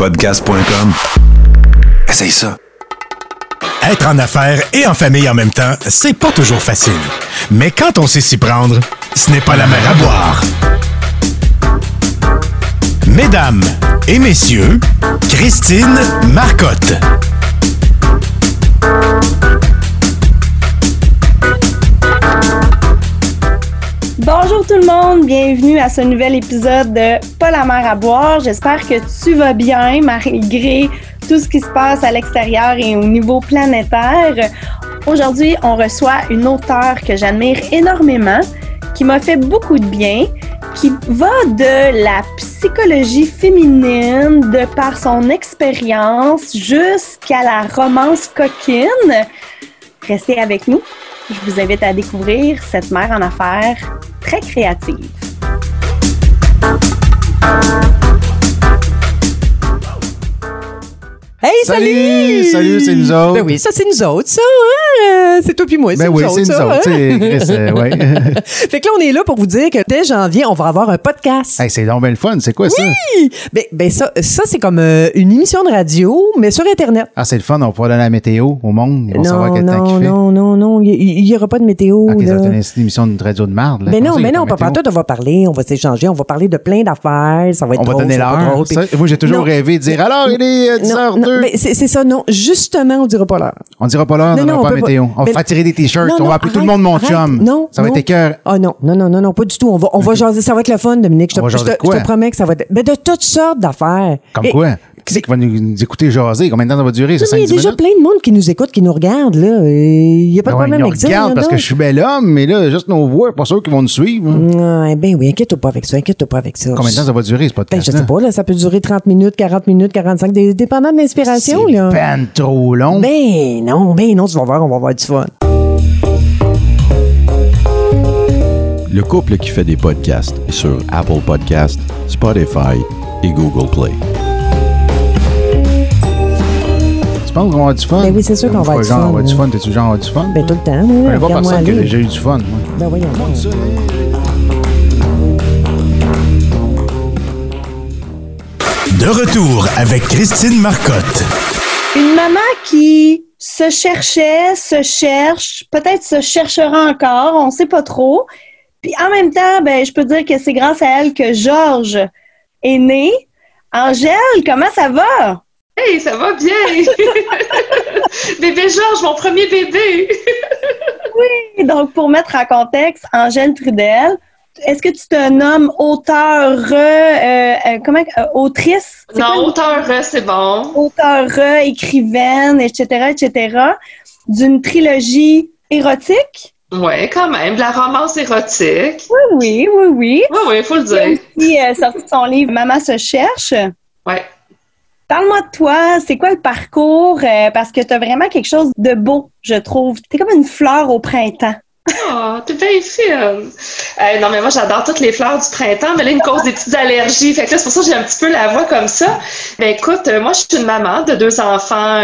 podcast.com. Essaye ça. Être en affaires et en famille en même temps, c'est pas toujours facile. Mais quand on sait s'y prendre, ce n'est pas la mer à boire. Mesdames et messieurs, Christine Marcotte. Bonjour tout le monde, bienvenue à ce nouvel épisode de Pas la mer à boire. J'espère que tu vas bien malgré tout ce qui se passe à l'extérieur et au niveau planétaire. Aujourd'hui, on reçoit une auteure que j'admire énormément, qui m'a fait beaucoup de bien, qui va de la psychologie féminine, de par son expérience, jusqu'à la romance coquine. Restez avec nous. Je vous invite à découvrir cette mère en affaires très créative. Hey, salut! Salut, c'est nous autres. Ben oui, ça, c'est nous autres, ça, hein? C'est toi puis moi, c'est ben nous oui, autres, c'est ça. nous autres. Hein? Ouais. Fait que là, on est là pour vous dire que dès janvier, on va avoir un podcast. Hey, c'est donc bien le fun. C'est quoi ça? Oui! Ben ça, c'est comme une émission de radio, mais sur Internet. Ah, c'est le fun. On pourra donner la météo au monde. Ils vont savoir quel temps qu'il fait. Non. Il n'y aura pas de météo. OK, ça là. va être une émission de radio de marde. Là. Ben non, Comment ça, pas tout, on va parler, on va s'échanger, on va parler de plein d'affaires, ça va être on va drôle, donner ça va être l'heure. drôle, puis- Moi, j'ai toujours rêvé de dire alors, il est 10h02. Non, mais c'est ça, non. Justement, on dira pas l'heure. On dira pas l'heure, on dira pas la météo. On va faire tirer des t-shirts. On va appeler tout le monde mon chum. Non, ça va être écœur. Ah non, pas du tout. On va jaser. Ça va être le fun, Dominique. Je te promets que ça va être. Ben, de toutes sortes d'affaires. Comme quoi? Qui c'est qui va nous écouter jaser? Combien de temps ça va durer? C'est 5-10 minutes? Il y a déjà plein de monde qui nous écoute, qui nous regarde, là. Il n'y a pas de problème avec ça. Ils nous regardent parce que je suis bel homme, mais là, juste nos voix, pas sûr qu'ils vont nous suivre. Ben oui, inquiète-toi pas avec ça. Combien de temps ça va durer, ce podcast? Ben, je sais pas, là. Ça peut durer 30 minutes, 40 minutes, 45, dépendant de l'inspiration, là. C'est ben trop long. Ben non, tu vas voir, on va avoir du fun. Le couple qui fait des podcasts est sur Apple Podcasts, Spotify et Google Play. Tu penses qu'on va avoir du fun? Ben oui, c'est sûr qu'on va avoir du fun. On va avoir du fun. T'es-tu genre avoir du fun? Ben tout le temps, Il là. n'y a pas Regarde-moi personne qui a aller. déjà eu du fun, moi. Ben voyons donc. De retour avec Christine Marcotte. Une maman qui se cherchait, se cherche, peut-être se cherchera encore, on sait pas trop. Puis en même temps, ben je peux dire que c'est grâce à elle que Georges est né. Angèle, comment ça va? Hey, ça va bien! Bébé Georges, mon premier bébé! Oui, donc pour mettre en contexte, Angèle Trudel, est-ce que tu te nommes autrice? C'est Non, quoi auteur, c'est bon. Auteure, écrivaine, etc., d'une trilogie érotique? Ouais, quand même, de la romance érotique. Oui. Oui, faut le dire. Il a aussi sorti son livre « Maman se cherche ». Ouais. Parle-moi de toi, c'est quoi le parcours? Parce que tu as vraiment quelque chose de beau, je trouve. Tu es comme une fleur au printemps. Oh, t'es bien fine! Non, mais moi, j'adore toutes les fleurs du printemps, mais là, il me cause des petites allergies. Fait que là, c'est pour ça que j'ai un petit peu la voix comme ça. Ben écoute, moi, je suis une maman de 2 enfants.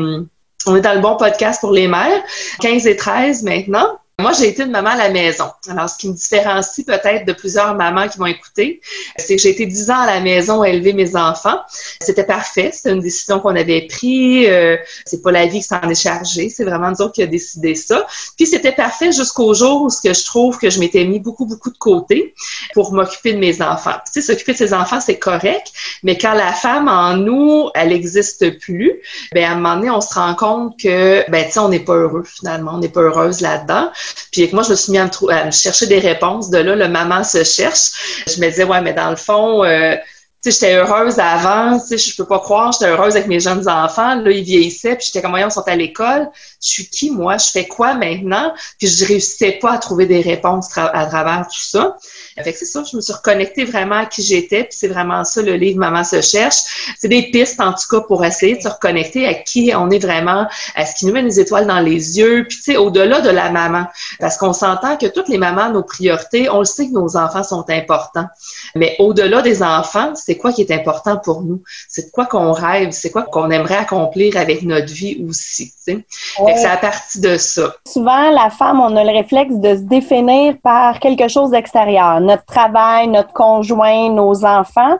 On est dans le bon podcast pour les mères, 15 et 13 maintenant. Moi, j'ai été une maman à la maison. Alors, ce qui me différencie peut-être de plusieurs mamans qui vont écouter, c'est que j'ai été 10 ans à la maison à élever mes enfants. C'était parfait. C'était une décision qu'on avait prise. C'est pas la vie qui s'en est chargée. C'est vraiment nous autres qui a décidé ça. Puis, c'était parfait jusqu'au jour où je trouve que je m'étais mis beaucoup de côté pour m'occuper de mes enfants. Puis, tu sais, s'occuper de ses enfants, c'est correct. Mais quand la femme en nous, elle n'existe plus, ben à un moment donné, on se rend compte que, ben tu sais, on n'est pas heureux finalement. On n'est pas heureuse là-dedans. Puis moi, je me suis mis à me chercher des réponses. De là, le maman se cherche. Je me disais, ouais, mais dans le fond, tu sais, j'étais heureuse avant. Tu sais, je peux pas croire, j'étais heureuse avec mes jeunes enfants. Là, ils vieillissaient. Puis j'étais comme, voyons, ils sont à l'école. Je suis qui, moi? Je fais quoi maintenant? Puis je réussissais pas à trouver des réponses à travers tout ça. Fait que c'est ça, je me suis reconnectée vraiment à qui j'étais, puis c'est vraiment ça le livre Maman se cherche. C'est des pistes en tout cas pour essayer de se reconnecter à qui on est vraiment, à ce qui nous met des étoiles dans les yeux, puis tu sais, au-delà de la maman. Parce qu'on s'entend que toutes les mamans, nos priorités, on le sait que nos enfants sont importants. Mais au-delà des enfants, c'est quoi qui est important pour nous? C'est de quoi qu'on rêve? C'est quoi qu'on aimerait accomplir avec notre vie aussi, tu sais? Fait que c'est à partir de ça. Souvent, la femme, on a le réflexe de se définir par quelque chose d'extérieur. Notre travail, notre conjoint, nos enfants.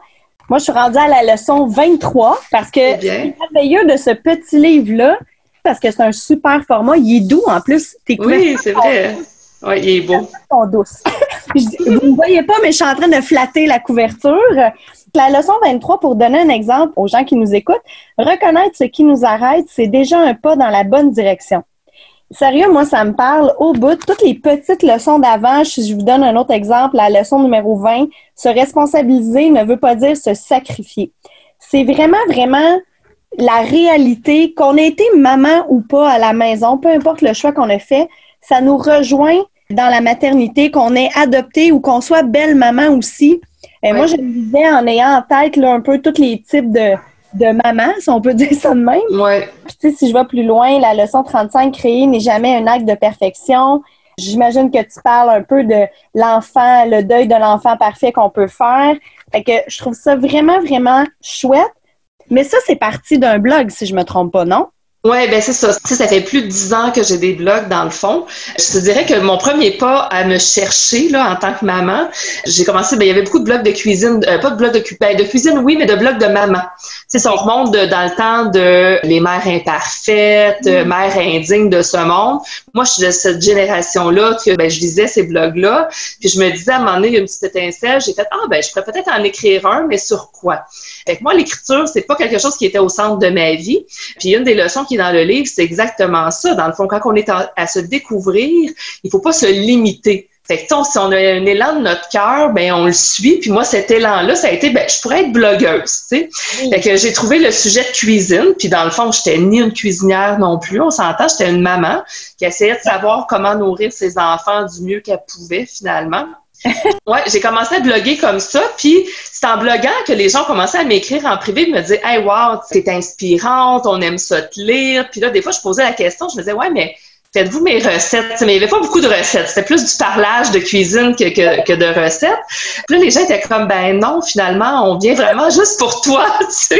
Moi, je suis rendue à la leçon 23 parce que c'est merveilleux de ce petit livre-là, parce que c'est un super format. Il est doux en plus. Oui, c'est vrai. Oui, il est beau. Ils sont douces. Vous ne me voyez pas, mais je suis en train de flatter la couverture. La leçon 23, pour donner un exemple aux gens qui nous écoutent, reconnaître ce qui nous arrête, c'est déjà un pas dans la bonne direction. Sérieux, moi, ça me parle au bout. Toutes les petites leçons d'avant, je vous donne un autre exemple, la leçon numéro 20, se responsabiliser ne veut pas dire se sacrifier. C'est vraiment, vraiment la réalité, qu'on ait été maman ou pas à la maison, peu importe le choix qu'on a fait, ça nous rejoint dans la maternité, qu'on ait adopté ou qu'on soit belle maman aussi. Oui. Moi, je me disais en ayant en tête là, un peu tous les types de maman, si on peut dire ça de même. Ouais. Puis, tu sais, si je vais plus loin, la leçon 35, créer n'est jamais un acte de perfection. J'imagine que tu parles un peu de l'enfant, le deuil de l'enfant parfait qu'on peut faire. Fait que je trouve ça vraiment, vraiment chouette. Mais ça, c'est parti d'un blog, si je me trompe pas, non? Oui, ben c'est ça. Tu sais, ça fait plus de 10 ans que j'ai des blogs dans le fond. Je te dirais que mon premier pas à me chercher là en tant que maman, j'ai commencé, il y avait beaucoup de blogs de cuisine, pas de blogs de cuisine, oui, mais de blogs de maman. Tu sais, ça remonte dans le temps de les mères imparfaites, mères indignes de ce monde. Moi, je suis de cette génération-là que je lisais ces blogs-là, puis je me disais à un moment donné, il y a une petite étincelle, j'ai fait je pourrais peut-être en écrire un, mais sur quoi? Fait que moi, l'écriture, c'est pas quelque chose qui était au centre de ma vie. Puis une des leçons qui est dans le livre, c'est exactement ça. Dans le fond, quand on est à se découvrir, il faut pas se limiter. Fait que si on a un élan de notre cœur, on le suit. Puis moi, cet élan-là, ça a été, je pourrais être blogueuse, tu sais. Fait que j'ai trouvé le sujet de cuisine. Puis dans le fond, j'étais ni une cuisinière non plus. On s'entend, j'étais une maman qui essayait de savoir comment nourrir ses enfants du mieux qu'elle pouvait, finalement. Ouais, j'ai commencé à bloguer comme ça, puis c'est en bloguant que les gens commençaient à m'écrire en privé, de me dire « Hey, wow, t'es inspirante, on aime ça te lire. » Puis là, des fois, je posais la question, je me disais « Ouais, mais faites-vous mes recettes? » Mais il n'y avait pas beaucoup de recettes, c'était plus du parlage de cuisine que de recettes. Puis là, les gens étaient comme « Ben non, finalement, on vient vraiment juste pour toi, tu sais. »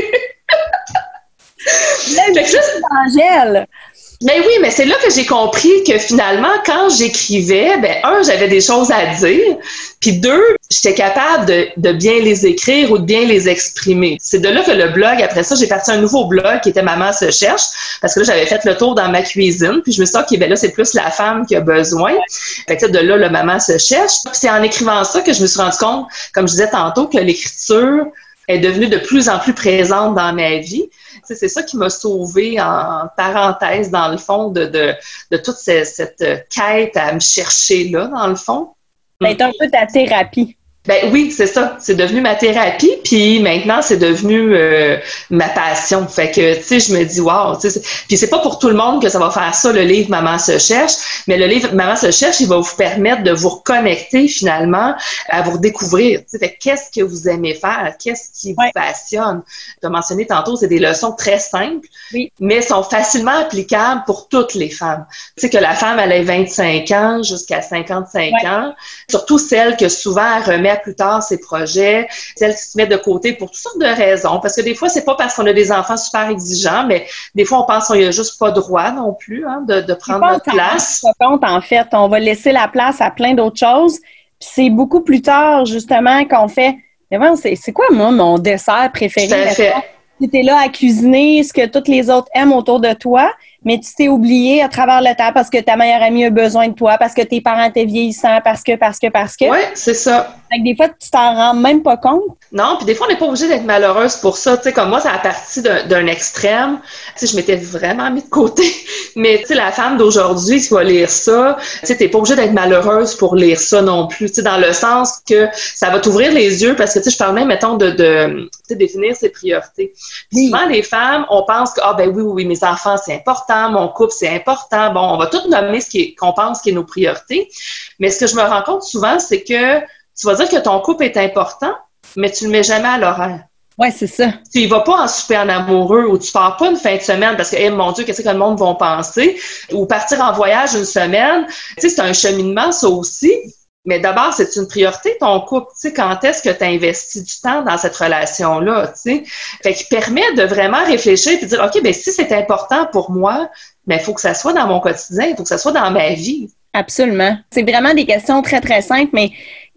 Angèle! Ben oui, mais c'est là que j'ai compris que finalement, quand j'écrivais, j'avais des choses à dire, puis 2, j'étais capable de bien les écrire ou de bien les exprimer. C'est de là que le blog, après ça, j'ai parti un nouveau blog qui était Maman se cherche, parce que là, j'avais fait le tour dans ma cuisine, puis je me suis dit, OK, là, c'est plus la femme qui a besoin. Fait que de là, le Maman se cherche. Puis c'est en écrivant ça que je me suis rendu compte, comme je disais tantôt, que l'écriture est devenue de plus en plus présente dans ma vie. C'est ça qui m'a sauvée en parenthèse, dans le fond, de toute cette quête à me chercher là, dans le fond. C'est un peu ta thérapie. Ben oui, c'est ça. C'est devenu ma thérapie, puis maintenant, c'est devenu ma passion. Fait que, tu sais, je me dis, wow, tu sais, puis c'est pas pour tout le monde que ça va faire ça, le livre Maman se cherche, mais le livre Maman se cherche, il va vous permettre de vous reconnecter, finalement, à vous redécouvrir. Tu sais, fait qu'est-ce que vous aimez faire? Qu'est-ce qui vous passionne? Tu as mentionné tantôt, c'est des leçons très simples, mais sont facilement applicables pour toutes les femmes. Tu sais, que la femme, elle ait 25 ans jusqu'à 55 ans, surtout celle que souvent elle remet plus tard ses projets, celles qui se mettent de côté pour toutes sortes de raisons. Parce que des fois, c'est pas parce qu'on a des enfants super exigeants, mais des fois, on pense qu'on n'y a juste pas droit non plus de prendre notre place. Compte, en fait, on va laisser la place à plein d'autres choses. Puis c'est beaucoup plus tard, justement, qu'on fait « Mais bon, c'est quoi, moi, mon dessert préféré? » Tout à fait. Tu étais là à cuisiner ce que toutes les autres aiment autour de toi, mais tu t'es oublié à travers le temps parce que ta meilleure amie a besoin de toi, parce que tes parents étaient vieillissants, parce que. Oui, c'est ça. Fait que des fois, tu t'en rends même pas compte. Non, puis des fois, on n'est pas obligé d'être malheureuse pour ça. Tu sais, comme moi, ça a parti d'un extrême. Tu sais, je m'étais vraiment mis de côté. Mais tu sais, la femme d'aujourd'hui qui va lire ça, tu sais, t'es pas obligé d'être malheureuse pour lire ça non plus. Tu sais, dans le sens que ça va t'ouvrir les yeux parce que, tu sais, je parle même, mettons, de définir ses priorités. Puis souvent, les femmes, on pense que, oui, mes enfants, c'est important, mon couple, c'est important. Bon, on va tout nommer qu'on pense qui est nos priorités. Mais ce que je me rends compte souvent, c'est que tu vas dire que ton couple est important, mais tu le mets jamais à l'horaire. Oui, c'est ça. Tu y vas pas en souper en amoureux ou tu pars pas une fin de semaine parce que, mon Dieu, qu'est-ce que le monde va penser? Ou partir en voyage une semaine. Tu sais, c'est un cheminement, ça aussi. Mais d'abord, c'est une priorité, ton couple. Tu sais, quand est-ce que tu as investi du temps dans cette relation-là, tu sais? Fait qu'il permet de vraiment réfléchir et de dire, OK, si c'est important pour moi, il faut que ça soit dans mon quotidien, il faut que ça soit dans ma vie. Absolument. C'est vraiment des questions très, très simples, mais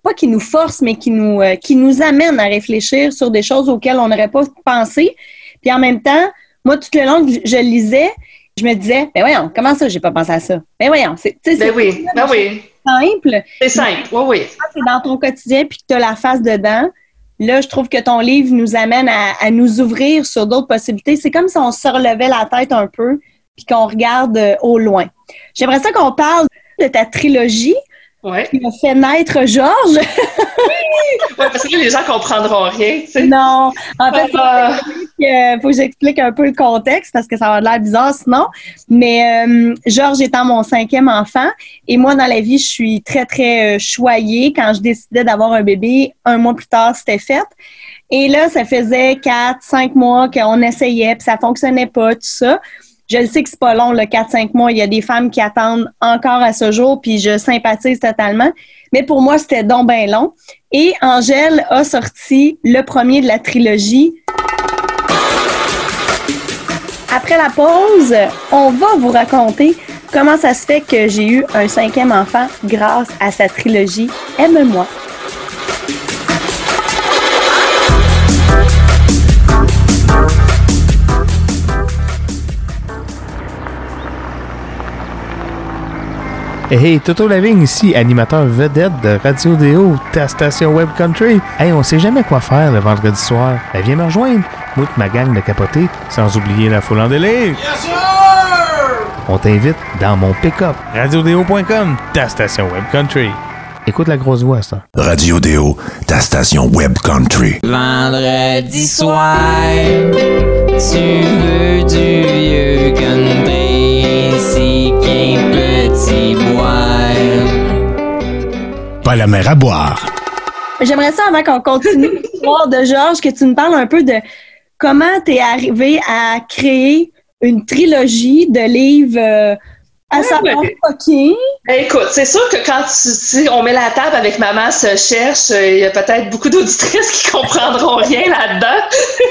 pas qui nous force, mais qui nous amène à réfléchir sur des choses auxquelles on n'aurait pas pensé. Puis en même temps, moi, tout le long que je lisais, je me disais, ben voyons, comment ça, j'ai pas pensé à ça? Ben voyons, c'est oui. simple. C'est simple, oui. Quand c'est dans ton quotidien puis que tu as la face dedans, là, je trouve que ton livre nous amène à nous ouvrir sur d'autres possibilités. C'est comme si on se relevait la tête un peu puis qu'on regarde au loin. J'aimerais ça qu'on parle de ta trilogie qui a fait naître Georges. Oui, parce que là, les gens comprendront rien, tu sais. Non, en fait, faut que j'explique un peu le contexte parce que ça va avoir l'air bizarre sinon. Mais Georges étant mon 5e enfant, et moi, dans la vie, je suis très, très choyée. Quand je décidais d'avoir un bébé, 1 mois plus tard, c'était fait. Et là, ça faisait 4-5 mois qu'on essayait, puis ça fonctionnait pas, tout ça. Je le sais que c'est pas long, le 4-5 mois. Il y a des femmes qui attendent encore à ce jour, puis je sympathise totalement. Mais pour moi, c'était donc bien long. Et Angèle a sorti le premier de la trilogie. Après la pause, on va vous raconter comment ça se fait que j'ai eu un 5e enfant grâce à sa trilogie « Aime-moi ». Hey, Toto Lavigne ici, animateur vedette de Radio Déo, ta station Web Country. Hey, on sait jamais quoi faire le vendredi soir. Ben, viens me rejoindre. Moi ma gang de capoter, sans oublier la foule en délire. Yes, sir! On t'invite dans mon pick-up. RadioDéo.com, ta station Web Country. Écoute la grosse voix, ça. Radio Déo, ta station Web Country. Vendredi soir, tu veux du vieux country, si qu'un petit boire. Pas la mer à boire. J'aimerais ça, avant qu'on continue l'histoire de Georges, que tu nous parles un peu de comment tu es arrivé à créer une trilogie de livres Écoute, c'est sûr que quand on met la table avec Maman se cherche, il y a peut-être beaucoup d'auditrices qui comprendront rien là-dedans.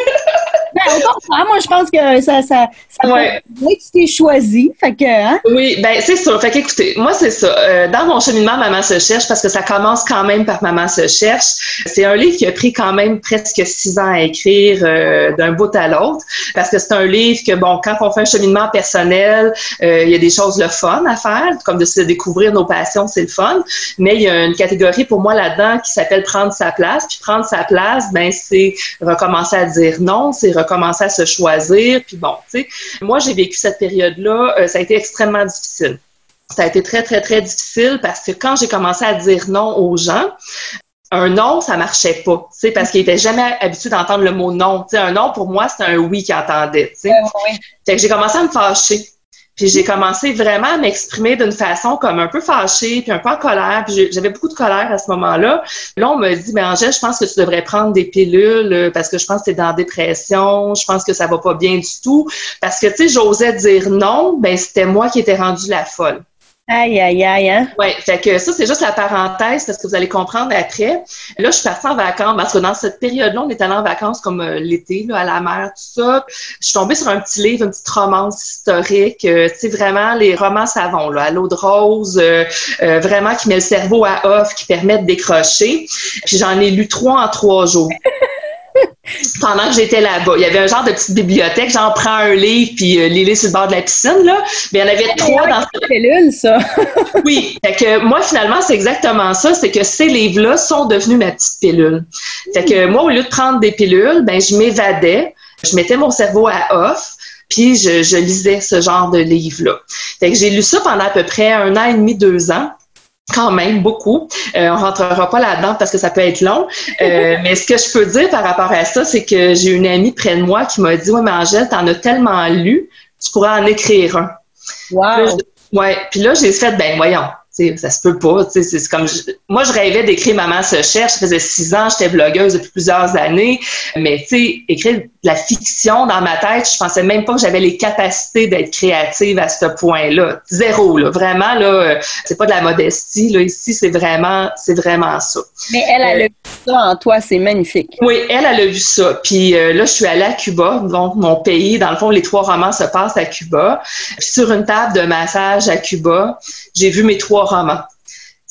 Ben, au contraire, moi, je pense que ça ouais. Que tu t'es choisi. Fait que, hein? Oui, ben c'est ça. Fait qu'écoutez, moi, c'est ça. Dans mon cheminement, Maman se cherche, parce que ça commence quand même par Maman se cherche. C'est un livre qui a pris quand même presque 6 ans à écrire d'un bout à l'autre, parce que c'est un livre que, bon, quand on fait un cheminement personnel, il y a des choses le fun à faire, comme de se découvrir nos passions, c'est le fun. Mais il y a une catégorie pour moi là-dedans qui s'appelle prendre sa place. Puis prendre sa place, ben c'est recommencer à dire non, c'est recommencer à se choisir. Puis bon, tu sais, moi, j'ai vécu cette période-là, ça a été extrêmement difficile. Ça a été très, très, très difficile parce que quand j'ai commencé à dire non aux gens, un non, ça marchait pas, tu sais, parce qu'ils étaient jamais habitués d'entendre le mot non. Tu sais, un non, pour moi, c'était un oui qu'ils entendaient, tu sais. Oui. Fait que j'ai commencé à me fâcher. Puis j'ai commencé vraiment à m'exprimer d'une façon comme un peu fâchée, puis un peu en colère. Puis j'avais beaucoup de colère à ce moment-là. Là, on me dit, Angèle, je pense que tu devrais prendre des pilules parce que je pense que tu es dans la dépression. Je pense que ça va pas bien du tout. Parce que, tu sais, j'osais dire non, ben c'était moi qui étais rendue la folle. Aïe, aïe, aïe, hein? Oui, fait que ça, c'est juste la parenthèse parce que vous allez comprendre après. Là, je suis partie en vacances parce que dans cette période-là, on est allé en vacances comme l'été, là, à la mer, tout ça. Je suis tombée sur un petit livre, une petite romance historique, tu sais, vraiment les romans savons, là, à l'eau de rose, vraiment qui met le cerveau à off, qui permet de décrocher. Puis j'en ai lu 3 en 3 jours. Pendant que j'étais là-bas. Il y avait un genre de petite bibliothèque, genre prends un livre puis lis sur le bord de la piscine, là. Mais il y en avait 3 dans cette pilule, ça. Oui. Fait que moi, finalement, c'est exactement ça. C'est que ces livres-là sont devenus ma petite pilule. Fait que moi, au lieu de prendre des pilules, ben, je m'évadais. Je mettais mon cerveau à off. Puis je lisais ce genre de livre-là. Fait que j'ai lu ça pendant à peu près 1 an et demi, 2 ans. Quand même, beaucoup. On rentrera pas là-dedans parce que ça peut être long. Mais ce que je peux dire par rapport à ça, c'est que j'ai une amie près de moi qui m'a dit « Ouais, mais Angèle, t'en as tellement lu, tu pourrais en écrire un. » Wow! Ouais. Puis là, j'ai fait « Ben, voyons. » T'sais, ça se peut pas. C'est comme moi, je rêvais d'écrire Maman se cherche. Ça faisait 6 ans, j'étais blogueuse depuis plusieurs années. Mais écrire de la fiction dans ma tête, je pensais même pas que j'avais les capacités d'être créative à ce point-là. 0, là. Vraiment, là, c'est pas de la modestie. Là. Ici, c'est vraiment ça. Mais elle a vu ça en toi, c'est magnifique. Oui, elle a vu ça. Puis là, je suis allée à Cuba, donc mon pays. Dans le fond, les 3 romans se passent à Cuba. Puis sur une table de massage à Cuba, j'ai vu mes 3 romans.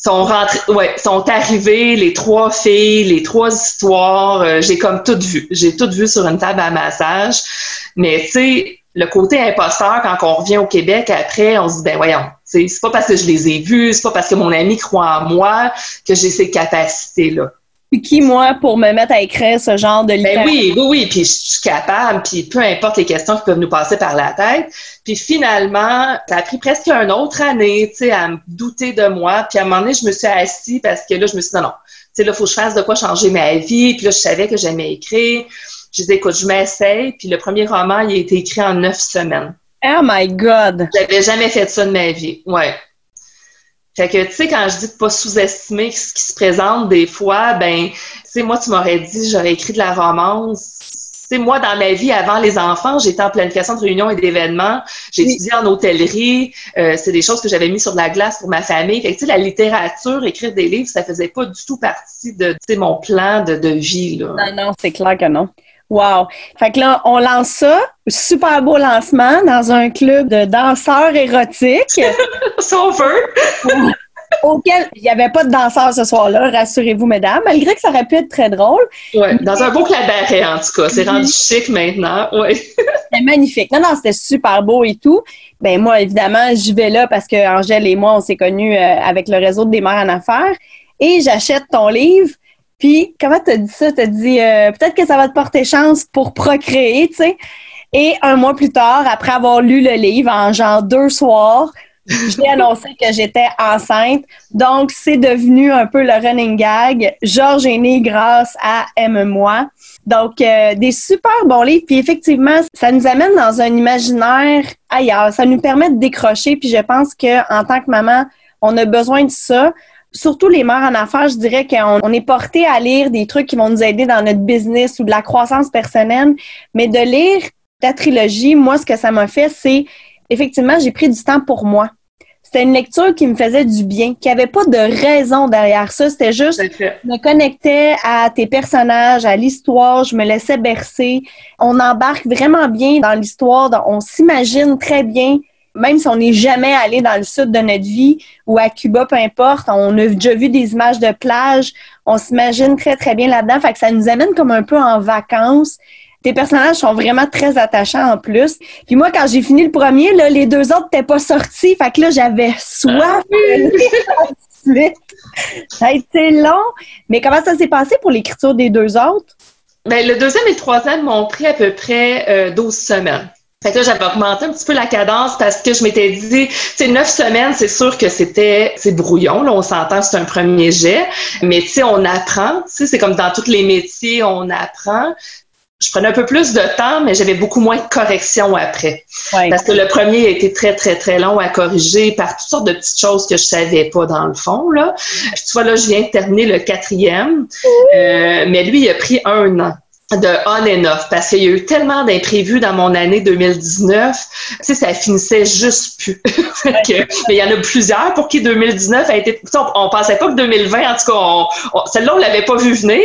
sont arrivées, les 3 filles, les 3 histoires, j'ai comme tout vu. J'ai tout vu sur une table à massage. Mais tu sais, le côté imposteur, quand on revient au Québec après, on se dit, ben voyons, c'est pas parce que je les ai vus, c'est pas parce que mon ami croit en moi que j'ai ces capacités-là. Puis qui, moi, pour me mettre à écrire ce genre de littérature? Ben oui, puis je suis capable, puis peu importe les questions qui peuvent nous passer par la tête. Puis finalement, ça a pris presque une autre année, tu sais, à me douter de moi. Puis à un moment donné, je me suis assise parce que là, je me suis dit, non, tu sais, là, il faut que je fasse de quoi changer ma vie. Puis là, je savais que j'aimais écrire. Je disais, écoute, je m'essaye. Puis le premier roman, il a été écrit en 9 semaines. Oh my God! J'avais jamais fait ça de ma vie, ouais. Fait que, tu sais, quand je dis de pas sous-estimer ce qui se présente des fois, ben, tu sais, moi, tu m'aurais dit, j'aurais écrit de la romance. Tu sais, moi, dans ma vie, avant les enfants, j'étais en planification de réunions et d'événements. J'ai étudié en hôtellerie. C'est des choses que j'avais mis sur de la glace pour ma famille. Fait que, tu sais, la littérature, écrire des livres, ça faisait pas du tout partie de, tu sais, mon plan de vie, là. Non, c'est clair que non. Wow! Fait que là, on lance ça. Super beau lancement dans un club de danseurs érotiques. Sauveur! Auquel il n'y avait pas de danseurs ce soir-là, rassurez-vous, mesdames, malgré que ça aurait pu être très drôle. Oui, dans un beau cabaret, en tout cas. C'est rendu chic maintenant, oui. C'était magnifique. Non, c'était super beau et tout. Ben moi, évidemment, j'y vais là parce que Angèle et moi, on s'est connus avec le réseau des mères en affaires. Et j'achète ton livre. Puis, comment t'as dit ça? T'as dit, peut-être que ça va te porter chance pour procréer, tu sais. Et 1 mois plus tard, après avoir lu le livre, en genre 2 soirs, j'ai annoncé que j'étais enceinte. Donc, c'est devenu un peu le running gag. Georges est né grâce à Aime-moi. Donc, des super bons livres. Puis effectivement, ça nous amène dans un imaginaire ailleurs. Ça nous permet de décrocher. Puis je pense qu'en tant que maman, on a besoin de ça. Surtout les mères en affaires, je dirais qu'on est porté à lire des trucs qui vont nous aider dans notre business ou de la croissance personnelle. Mais de lire ta trilogie, moi, ce que ça m'a fait, c'est effectivement, j'ai pris du temps pour moi. C'était une lecture qui me faisait du bien, qui avait pas de raison derrière ça. C'était juste, je me connectais à tes personnages, à l'histoire, je me laissais bercer. On embarque vraiment bien dans l'histoire, on s'imagine très bien. Même si on n'est jamais allé dans le sud de notre vie ou à Cuba, peu importe, on a déjà vu des images de plage, on s'imagine très, très bien là-dedans. Fait que ça nous amène comme un peu en vacances. Tes personnages sont vraiment très attachants en plus. Puis moi, quand j'ai fini le premier, là, les 2 autres n'étaient pas sortis. Fait que là, j'avais soif. Ça a été long. Mais comment ça s'est passé pour l'écriture des 2 autres? Bien, le 2e et le 3e m'ont pris à peu près 12 semaines. Fait que là, j'avais augmenté un petit peu la cadence parce que je m'étais dit, tu sais, 9 semaines, c'est sûr que c'est brouillon, là, on s'entend, c'est un premier jet, mais tu sais, on apprend, tu sais, c'est comme dans tous les métiers, on apprend. Je prenais un peu plus de temps, mais j'avais beaucoup moins de corrections après. Ouais. Parce que le premier a été très, très, très long à corriger par toutes sortes de petites choses que je savais pas dans le fond, là. Puis, tu vois, là, je viens de terminer le 4e, mais lui, il a pris 1 an de on and off, parce qu'il y a eu tellement d'imprévus dans mon année 2019, tu sais, ça finissait juste plus. Mais il y en a plusieurs pour qui 2019 a été... On pensait pas que 2020, en tout cas, celle-là, on l'avait pas vu venir.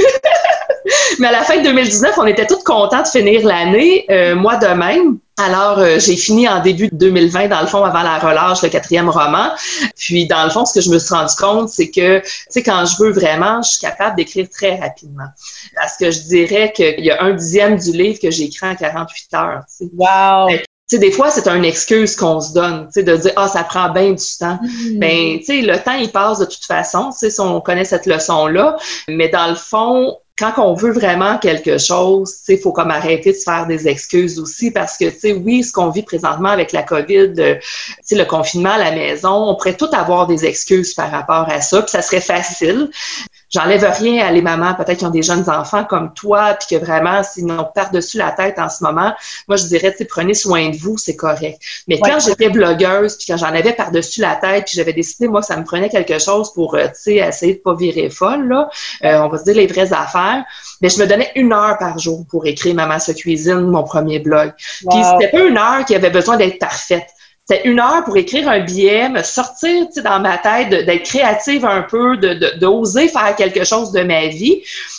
Mais à la fin de 2019, on était tous contents de finir l'année, moi de même. Alors, j'ai fini en début de 2020, dans le fond, avant la relâche, le 4e roman. Puis, dans le fond, ce que je me suis rendu compte, c'est que, tu sais, quand je veux vraiment, je suis capable d'écrire très rapidement. Parce que je dirais qu'il y a 1/10 du livre que j'ai écrit en 48 heures. T'sais. Wow! Tu sais, des fois, c'est une excuse qu'on se donne, tu sais, de dire « Ah, ça prend bien du temps. » Ben, tu sais, le temps, il passe de toute façon, tu sais, si on connaît cette leçon-là. Mais dans le fond, quand on veut vraiment quelque chose, tu sais, il faut comme arrêter de se faire des excuses aussi parce que, tu sais, oui, ce qu'on vit présentement avec la COVID, tu sais, le confinement à la maison, on pourrait tout avoir des excuses par rapport à ça, puis ça serait facile. J'enlève rien à les mamans, peut-être qui ont des jeunes enfants comme toi, puis que vraiment, s'ils n'ont par-dessus la tête en ce moment, moi, je dirais, tu sais, prenez soin de vous, c'est correct. Mais quand j'étais blogueuse, puis quand j'en avais par-dessus la tête, puis j'avais décidé, moi, que ça me prenait quelque chose pour, tu sais, essayer de pas virer folle, là, on va se dire les vraies affaires, mais je me donnais 1 heure par jour pour écrire Maman se cuisine, mon premier blog. Puis c'était pas 1 heure qui avait besoin d'être parfaite. C'était 1 heure pour écrire un billet, me sortir, tu sais, dans ma tête, d'être créative un peu, d'oser faire quelque chose de ma vie.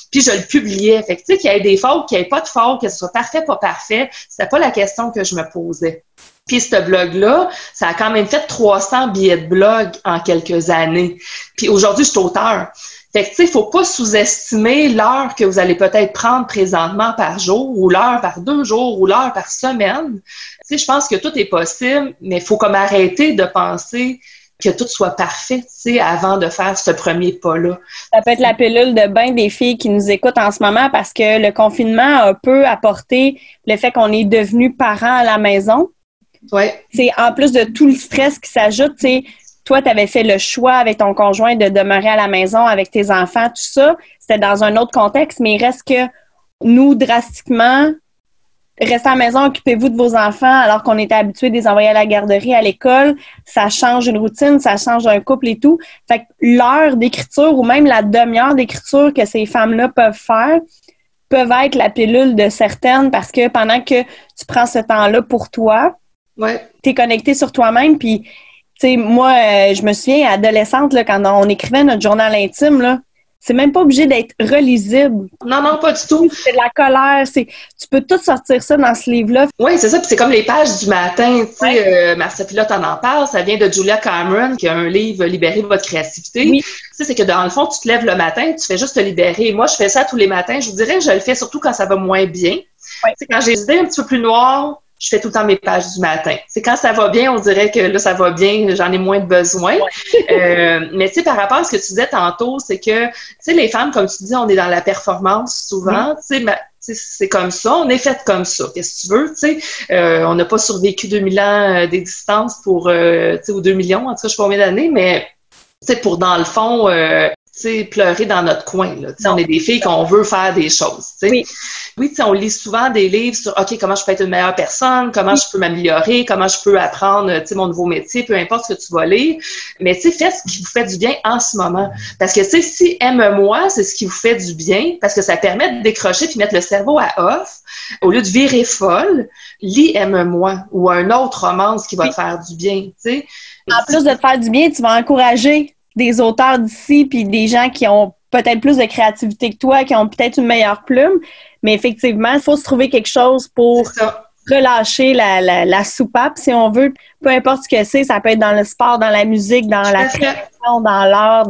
puis je le publiais. Fait que, tu sais, qu'il y ait des fautes, qu'il n'y ait pas de fautes, que ce soit parfait, pas parfait, c'était pas la question que je me posais. Puis ce blog-là, ça a quand même fait 300 billets de blog en quelques années. Puis aujourd'hui, je suis auteur. Fait que, tu sais, il faut pas sous-estimer l'heure que vous allez peut-être prendre présentement par jour, ou l'heure par 2 jours, ou l'heure par semaine. Tu sais, je pense que tout est possible, mais il faut comme arrêter de penser que tout soit parfait, tu sais, avant de faire ce premier pas-là. Ça peut être la pilule de bain des filles qui nous écoutent en ce moment parce que le confinement a peu apporté le fait qu'on est devenu parents à la maison. Ouais. C'est en plus de tout le stress qui s'ajoute, tu sais, toi, tu avais fait le choix avec ton conjoint de demeurer à la maison avec tes enfants, tout ça. C'était dans un autre contexte, mais il reste que nous, drastiquement, restez à la maison, occupez-vous de vos enfants alors qu'on était habitués de les envoyer à la garderie, à l'école. Ça change une routine, ça change un couple et tout. Fait que l'heure d'écriture ou même la demi-heure d'écriture que ces femmes-là peuvent faire peuvent être la pilule de certaines parce que pendant que tu prends ce temps-là pour toi, t'es connecté sur toi-même. Puis, tu sais, moi, je me souviens, adolescente, là, quand on écrivait notre journal intime, là, c'est même pas obligé d'être relisible. Non, pas du tout. C'est de la colère. Tu peux tout sortir ça dans ce livre-là. Oui, c'est ça. Puis c'est comme les pages du matin. Tu sais, Marcia t'en en parle. Ça vient de Julia Cameron, qui a un livre « Libérez votre créativité ». Oui. Tu sais, c'est que dans le fond, tu te lèves le matin, tu fais juste te libérer. Moi, je fais ça tous les matins. Je vous dirais que je le fais surtout quand ça va moins bien. Tu sais, quand j'ai les idées un petit peu plus noires, je fais tout le temps mes pages du matin. C'est quand ça va bien, on dirait que là, ça va bien, j'en ai moins de besoin. Mais tu sais, par rapport à ce que tu disais tantôt, c'est que, tu sais, les femmes, comme tu dis, on est dans la performance souvent, tu sais, c'est comme ça, on est fait comme ça. Qu'est-ce que tu veux, tu sais? On n'a pas survécu 2000 ans d'existence pour, tu sais, ou 2 millions, en tout cas, je sais pas combien d'années, mais, tu sais, pour, dans le fond, tu sais, pleurer dans notre coin, là. Tu sais, on est des filles qu'on veut faire des choses, tu sais. Oui, tu sais, on lit souvent des livres sur, OK, comment je peux être une meilleure personne, comment je peux m'améliorer, comment je peux apprendre, tu sais, mon nouveau métier, peu importe ce que tu vas lire. Mais, tu sais, faites ce qui vous fait du bien en ce moment. Parce que, tu sais, si aime-moi, c'est ce qui vous fait du bien, parce que ça permet de décrocher puis mettre le cerveau à off, au lieu de virer folle, lis aime-moi ou un autre romance qui va te faire du bien, tu sais. En plus de te faire du bien, tu vas encourager des auteurs d'ici puis des gens qui ont peut-être plus de créativité que toi, qui ont peut-être une meilleure plume. Mais effectivement, il faut se trouver quelque chose pour relâcher la soupape, si on veut. Peu importe ce que c'est, ça peut être dans le sport, dans la musique, dans la création, dans l'art.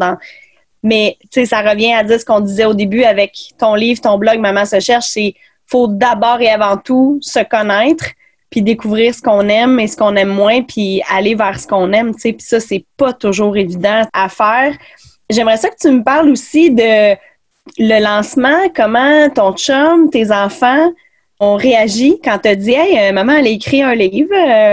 Mais, tu sais, ça revient à dire ce qu'on disait au début avec ton livre, ton blog « Maman se cherche », c'est faut d'abord et avant tout se connaître puis découvrir ce qu'on aime et ce qu'on aime moins, puis aller vers ce qu'on aime, tu sais. Puis ça, c'est pas toujours évident à faire. J'aimerais ça que tu me parles aussi de le lancement, comment ton chum, tes enfants ont réagi quand t'as dit « Hey, maman, elle a écrit un livre.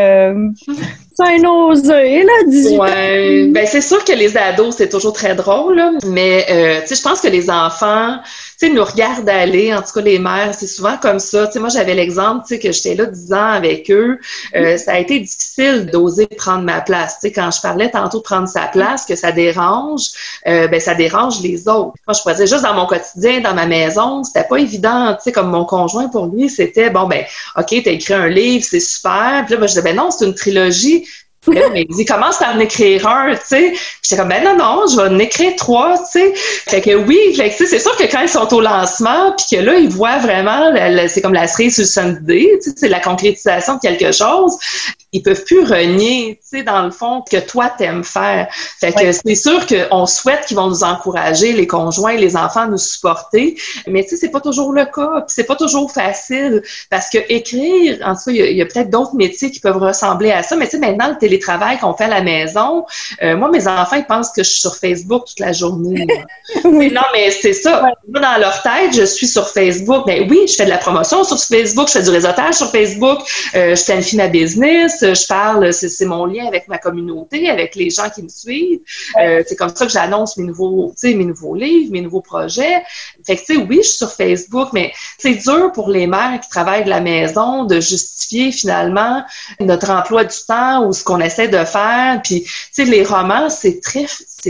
C'est un osé, là, 18 ans. » Ben c'est sûr que les ados, c'est toujours très drôle, là. Mais tu sais, je pense que les enfants, tu sais, nous regardent aller, en tout cas les mères, c'est souvent comme ça. Tu sais, moi, j'avais l'exemple, tu sais, que j'étais là 10 ans avec eux. Ça a été difficile d'oser prendre ma place. Tu sais, quand je parlais tantôt de prendre sa place, que ça dérange, ben ça dérange les autres. Moi, je pourrais dire, juste dans mon quotidien, dans ma maison, c'était pas évident. Tu sais, comme mon conjoint, pour lui, c'était, bon, ben, OK, t'as écrit un livre, c'est super. Puis là, ben, je disais, ben non, c'est une trilogie. Mais il dit, commence par en écrire un, tu sais. J'étais comme, ben non, je vais en écrire 3, tu sais. Fait que oui, fait que, c'est sûr que quand ils sont au lancement, puis que là, ils voient vraiment, c'est comme la cerise sur le sundae, tu sais, c'est la concrétisation de quelque chose, ils peuvent plus renier, tu sais, dans le fond, que toi, t'aimes faire. Fait que c'est sûr qu'on souhaite qu'ils vont nous encourager, les conjoints, les enfants, nous supporter, mais tu sais, c'est pas toujours le cas, puis c'est pas toujours facile, parce que écrire, en tout cas, il y a peut-être d'autres métiers qui peuvent ressembler à ça, mais tu sais, maintenant, le télétravail qu'on fait à la maison, moi, mes enfants, ils pensent que je suis sur Facebook toute la journée. Oui. Non, mais c'est ça. Ouais. Moi, dans leur tête, je suis sur Facebook. Ben oui, je fais de la promotion sur Facebook, je fais du réseautage sur Facebook, je planifie ma business, je parle, c'est mon lien avec ma communauté, avec les gens qui me suivent. C'est comme ça que j'annonce mes nouveaux livres, mes nouveaux projets. Fait que, tu sais, oui, je suis sur Facebook, mais c'est dur pour les mères qui travaillent de la maison de justifier finalement notre emploi du temps ou ce qu'on essaie de faire. Puis, tu sais, les romans, c'est très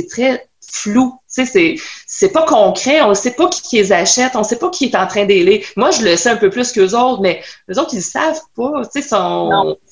flou. Tu sais, c'est pas concret. On ne sait pas qui les achète. On ne sait pas qui est en train d'aider. Moi, je le sais un peu plus qu'eux autres, mais eux autres, ils le savent pas. Tu sais,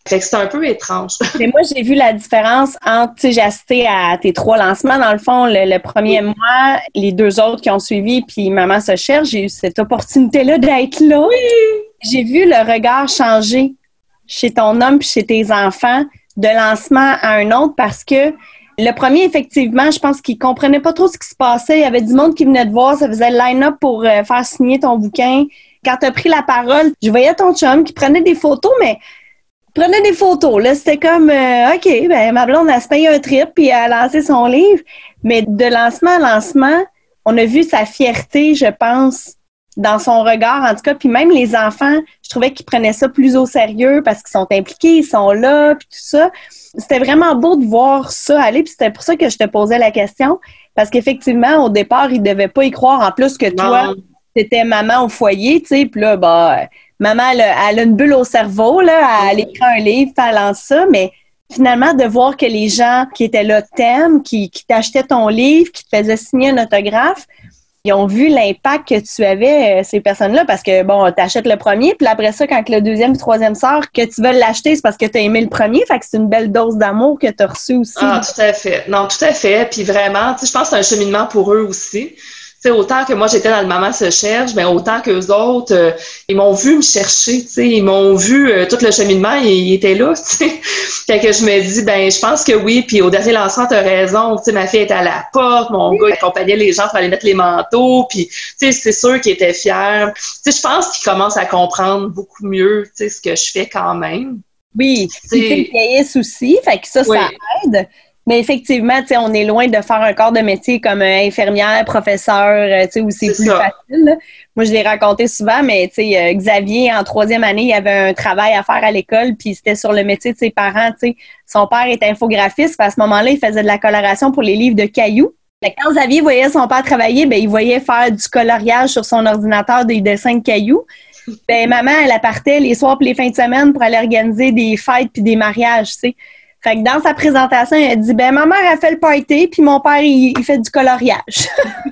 Fait que c'est un peu étrange. Mais moi, j'ai vu la différence entre, tu sais, j'ai assisté à tes 3 lancements, dans le fond, le premier mois, les 2 autres qui ont suivi, puis Maman se cherche, j'ai eu cette opportunité-là d'être là. Oui. J'ai vu le regard changer chez ton homme puis chez tes enfants de lancement à un autre parce que le premier, effectivement, je pense qu'il comprenait pas trop ce qui se passait. Il y avait du monde qui venait te voir, ça faisait le line-up pour faire signer ton bouquin. Quand tu as pris la parole, je voyais ton chum qui prenait des photos, mais prenait des photos. Là, c'était comme, OK, ben ma blonde, elle se paye un trip puis elle a lancé son livre. Mais de lancement à lancement, on a vu sa fierté, je pense, dans son regard, en tout cas. Puis même les enfants, je trouvais qu'ils prenaient ça plus au sérieux parce qu'ils sont impliqués, ils sont là, puis tout ça. C'était vraiment beau de voir ça aller, puis c'était pour ça que je te posais la question. Parce qu'effectivement, au départ, ils ne devaient pas y croire. En plus que toi, t'étais maman au foyer, tu sais, puis là, maman, elle a une bulle au cerveau, là, elle écrit un livre, elle lance ça, mais finalement, de voir que les gens qui étaient là t'aiment, qui t'achetaient ton livre, qui te faisaient signer un autographe, ils ont vu l'impact que tu avais, ces personnes-là, parce que, bon, t'achètes le premier, puis après ça, quand le deuxième et troisième sort, que tu veux l'acheter, c'est parce que t'as aimé le premier, fait que c'est une belle dose d'amour que t'as reçue aussi. Ah, tout à fait. Non, tout à fait. Puis vraiment, tu sais, je pense que c'est un cheminement pour eux aussi. Tu sais, autant que moi, j'étais dans le Maman se cherche, mais autant qu'eux autres, ils m'ont vu me chercher, tu sais, ils m'ont vu tout le cheminement, ils étaient là, tu sais. Fait que je me dis, ben, je pense que oui, puis au dernier lancement, t'as raison, tu sais, ma fille était à la porte, mon gars, il accompagnait les gens pour aller mettre les manteaux, puis, tu sais, c'est sûr qu'ils étaient fiers. Tu sais, je pense qu'ils commencent à comprendre beaucoup mieux, tu sais, ce que je fais quand même. Oui, ils vieillissent aussi, fait que ça aide. Mais effectivement, tu sais, on est loin de faire un corps de métier comme infirmière, professeur, tu sais, où c'est plus facile. Là. Moi, je l'ai raconté souvent, mais tu sais, Xavier, en 3e année, il avait un travail à faire à l'école, puis c'était sur le métier de ses parents, tu sais. Son père était infographiste, puis à ce moment-là, il faisait de la coloration pour les livres de cailloux. Fait quand Xavier voyait son père travailler, ben il voyait faire du coloriage sur son ordinateur des dessins de cailloux. Ben maman, elle partait les soirs et les fins de semaine pour aller organiser des fêtes puis des mariages, tu sais. Fait que dans sa présentation, elle dit, ben ma mère a fait le party, puis mon père, il fait du coloriage.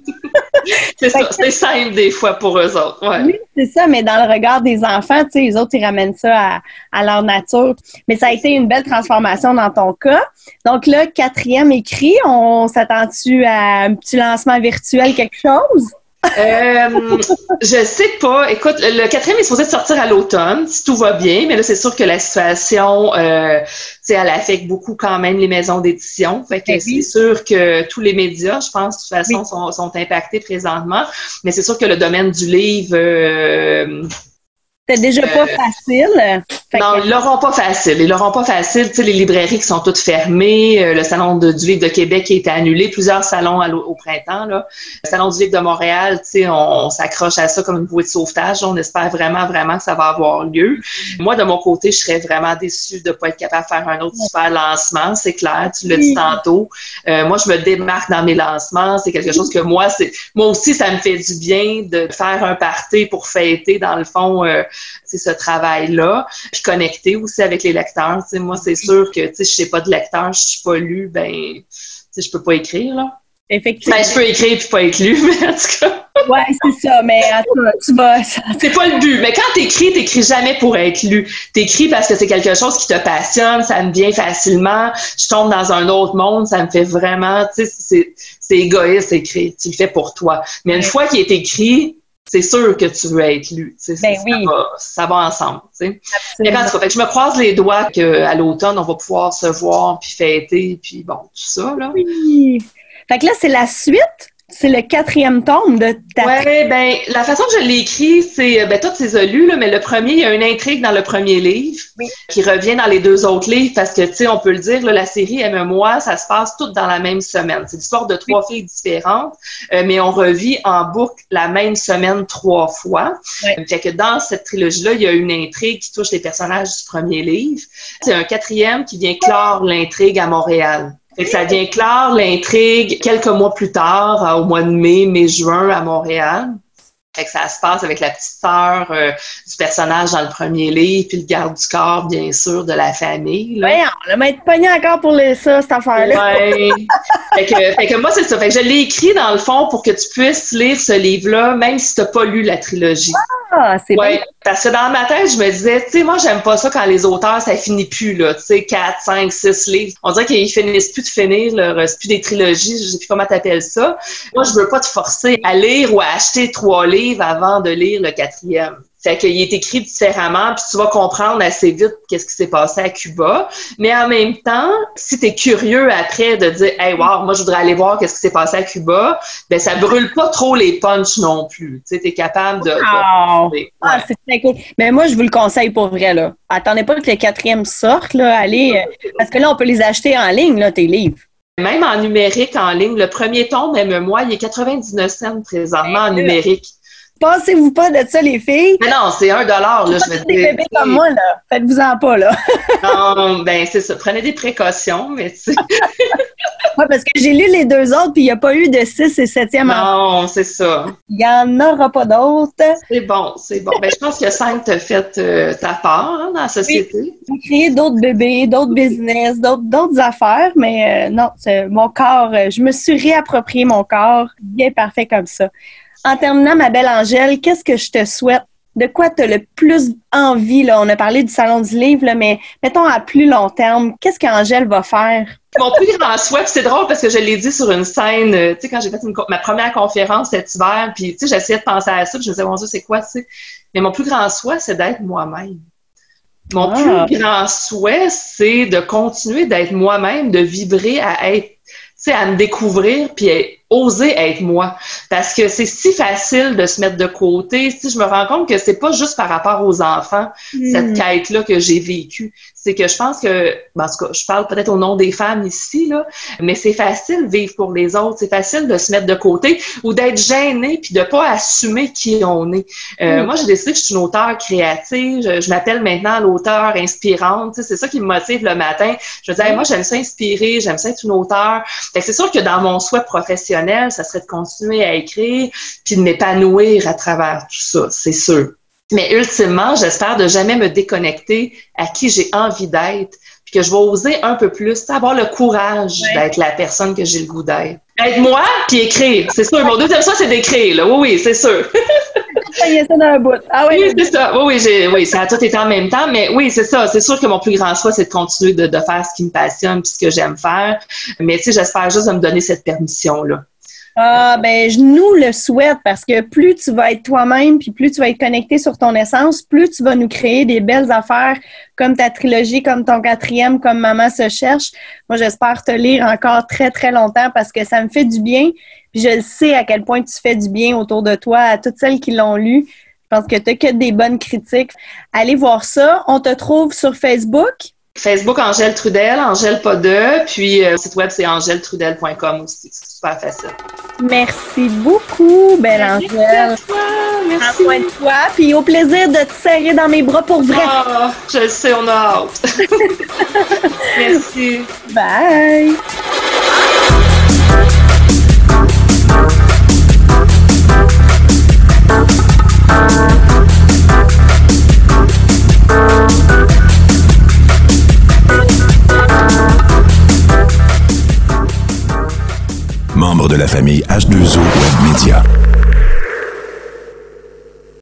C'est ça, c'est simple des fois pour eux autres. Ouais. Oui, c'est ça, mais dans le regard des enfants, tu sais, les autres, ils ramènent ça à leur nature. Mais ça a été une belle transformation dans ton cas. Donc là, 4e écrit, on s'attend-tu à un petit lancement virtuel, quelque chose? Je sais pas. Écoute, le 4e est supposé de sortir à l'automne, si tout va bien, mais là, c'est sûr que la situation, tu sais, elle affecte beaucoup quand même les maisons d'édition. Fait que c'est sûr que tous les médias, je pense, de toute façon, sont impactés présentement. Mais c'est sûr que le domaine du livre... c'est déjà pas facile. Non, ils l'auront pas facile. Ils l'auront pas facile. Tu sais, les librairies qui sont toutes fermées, le salon du livre de Québec qui a été annulé, plusieurs salons au printemps, là. Le salon du livre de Montréal, tu sais, on s'accroche à ça comme une bouée de sauvetage. On espère vraiment, vraiment que ça va avoir lieu. Moi, de mon côté, je serais vraiment déçue de pas être capable de faire un autre super lancement. C'est clair, tu l'as dit tantôt. Moi, je me démarque dans mes lancements. C'est quelque chose que moi aussi, ça me fait du bien de faire un party pour fêter, dans le fond, c'est ce travail-là, puis connecter aussi avec les lecteurs. Tu sais, moi, c'est sûr que si je sais pas de lecteur, je suis pas lu, ben, tu sais, je peux pas écrire, là. Effectivement. Ben, je peux écrire puis pas être lu, mais en tout cas. Ouais, c'est ça, mais en tout cas, tu vas... C'est pas le but, mais quand t'écris jamais pour être lu. T'écris parce que c'est quelque chose qui te passionne, ça me vient facilement, je tombe dans un autre monde, ça me fait vraiment, tu sais, c'est égoïste écrire, tu le fais pour toi. Mais une fois qu'il est écrit, c'est sûr que tu veux être lu. Ça va ensemble. Mais en tout cas, fait que je me croise les doigts qu'à l'automne, on va pouvoir se voir, puis fêter, puis bon, tout ça. Là. Oui. Fait que là, c'est la suite. C'est le 4e tome de ta... Oui, ben la façon que je l'ai écrit, c'est, ben toi, tu les as lus, là, mais le premier, il y a une intrigue dans le premier livre qui revient dans les 2 autres livres parce que, tu sais, on peut le dire, là, la série Aime-moi, ça se passe toutes dans la même semaine. C'est l'histoire de 3 filles différentes, mais on revit en boucle la même semaine 3 fois. Fait que dans cette trilogie-là, il y a une intrigue qui touche les personnages du premier livre. C'est un 4e qui vient clore l'intrigue à Montréal. Fait que ça vient clore l'intrigue quelques mois plus tard, au mois de mai-juin à Montréal. Fait que ça se passe avec la petite sœur du personnage dans le premier livre, puis le garde du corps, bien sûr, de la famille. Oui, on va être pogné encore pour ça, cette affaire-là. Oui. fait que moi, c'est ça. Fait que je l'ai écrit, dans le fond, pour que tu puisses lire ce livre-là, même si tu n'as pas lu la trilogie. Ah, c'est bien. Parce que dans ma tête, je me disais, tu sais, moi, j'aime pas ça quand les auteurs, ça finit plus, là, tu sais, 4, 5, 6 livres. On dirait qu'ils finissent plus de finir, là, c'est plus des trilogies, je sais plus comment t'appelles ça. Moi, je veux pas te forcer à lire ou à acheter 3 livres avant de lire le 4e. Fait qu'il est écrit différemment, puis tu vas comprendre assez vite qu'est-ce qui s'est passé à Cuba. Mais en même temps, si t'es curieux après de dire « Hey, wow, moi, je voudrais aller voir qu'est-ce qui s'est passé à Cuba », ben ça brûle pas trop les punchs non plus. Tu sais, t'es capable de... Ouais. Ah, c'est très cool. Mais moi, je vous le conseille pour vrai, là. Attendez pas que le 4e sorte, là. Allez, parce que là, on peut les acheter en ligne, là, tes livres. Même en numérique, en ligne, le premier tome, même moi, il est 99 cents présentement en numérique. Passez-vous pas de ça, les filles. Mais non, c'est $1, là, je veux dire. Des bébés comme moi, là. Faites-vous-en pas, là. Non, ben, c'est ça. Prenez des précautions, mais tu sais. Ouais, parce que j'ai lu les 2 autres, puis il n'y a pas eu de 6 et 7e. Non, c'est ça. Il n'y en aura pas d'autres. C'est bon, c'est bon. Ben, je pense que 5 t'a fait ta part, hein, dans la société. J'ai créé d'autres bébés, d'autres business, d'autres affaires, mais non, c'est mon corps, je me suis réapproprié mon corps, bien parfait comme ça. En terminant, ma belle Angèle, qu'est-ce que je te souhaite? De quoi tu as le plus envie? Là? On a parlé du Salon du Livre, là, mais mettons à plus long terme, qu'est-ce qu'Angèle va faire? Mon plus grand souhait, c'est drôle parce que je l'ai dit sur une scène, tu sais, quand j'ai fait ma première conférence cet hiver, puis tu sais, j'essayais de penser à ça, puis je me disais, mon Dieu, c'est quoi, tu sais? Mais mon plus grand souhait, c'est d'être moi-même. Mon plus grand souhait, c'est de continuer d'être moi-même, de vibrer à être, tu sais, à me découvrir, puis oser être moi. Parce que c'est si facile de se mettre de côté. Tu sais, je me rends compte que c'est pas juste par rapport aux enfants, cette quête-là que j'ai vécue. C'est que je pense que, en tout cas, je parle peut-être au nom des femmes ici, là, mais c'est facile de vivre pour les autres. C'est facile de se mettre de côté ou d'être gêné puis de pas assumer qui on est. Moi, j'ai décidé que je suis une auteure créative. Je m'appelle maintenant l'auteure inspirante. Tu sais, c'est ça qui me motive le matin. Je me dis, hey, moi, j'aime ça inspirer, j'aime ça être une auteure. Fait que c'est sûr que dans mon souhait professionnel, ça serait de continuer à écrire puis de m'épanouir à travers tout ça, c'est sûr. Mais ultimement, j'espère de jamais me déconnecter à qui j'ai envie d'être puis que je vais oser un peu plus, avoir le courage d'être la personne que j'ai le goût d'être. Être moi puis écrire, c'est sûr. Mon deuxième choix, c'est d'écrire, là. Oui, c'est sûr. Il y a ça dans un bout. Ah oui, c'est ça. Oui, ça a tout été en même temps, mais oui, c'est ça. C'est sûr que mon plus grand choix, c'est de continuer de faire ce qui me passionne puis ce que j'aime faire. Mais tu sais, j'espère juste de me donner cette permission-là. Ah, ben, je nous le souhaite parce que plus tu vas être toi-même puis plus tu vas être connecté sur ton essence, plus tu vas nous créer des belles affaires comme ta trilogie, comme ton 4e, comme Maman se cherche. Moi, j'espère te lire encore très, très longtemps parce que ça me fait du bien. Puis je le sais à quel point tu fais du bien autour de toi, à toutes celles qui l'ont lu. Je pense que tu n'as que des bonnes critiques. Allez voir ça. On te trouve sur Facebook. Facebook, Angèle Trudel, Angèle pas de, puis le site web, c'est angèletrudel.com aussi. C'est super facile. Merci beaucoup, belle Angèle. Merci à toi. Merci. Prends soin de toi, puis au plaisir de te serrer dans mes bras pour vrai. Ah, je le sais, on a hâte. Merci. Bye. Membre de la famille H2O Web Media.